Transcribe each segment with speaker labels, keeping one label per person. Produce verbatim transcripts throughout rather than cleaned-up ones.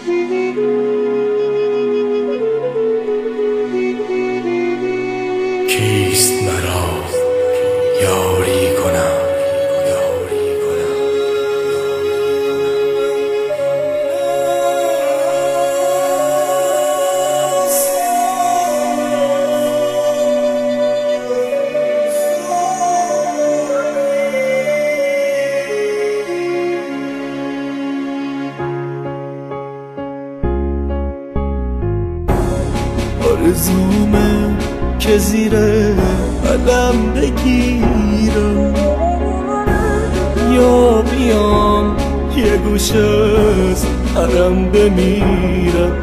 Speaker 1: کیست مرا یاری کنم، یاری کنم.
Speaker 2: آرزومه که زیر قلم بگیرم، یا بیام یه گوشه از حرم بمیرم.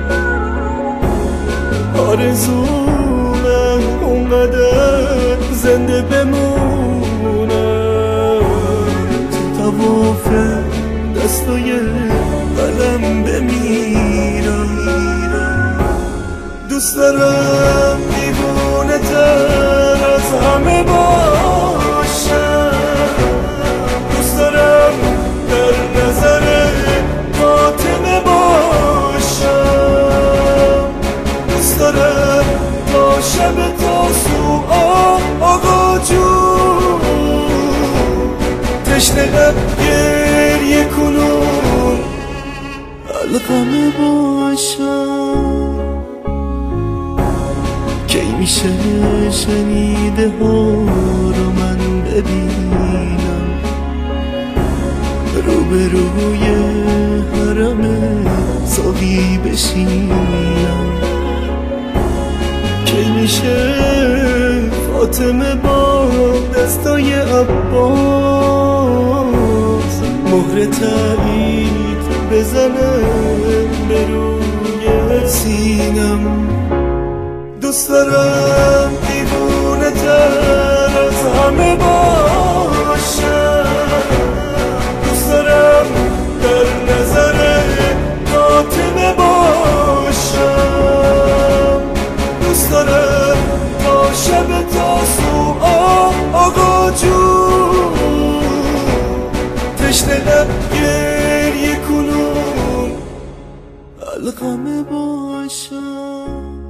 Speaker 2: آرزومه اونقدر زنده بمونم، تو طواف دستای قلم بمیرم. دوست دارم دیوونه تر از همه باشم، دوست دارم در نظر فاطمه باشم، دوست دارم تا شب تاسو آقا جون تشنه گریه کنون القمه باشم. کی میشه شنیده ها رو من ببینم، روبروی حرم ساقی بشینم. کی میشه فاطمه با دستای عباس مهر تایید بزنه به روی سینم. دوست دارم دیوونه تر از همه باشم، دوست دارم در نظر فاطمه باشم، دوست دارم تا شب تاسو آقا جون تشنه گریه کنون القمه باشم.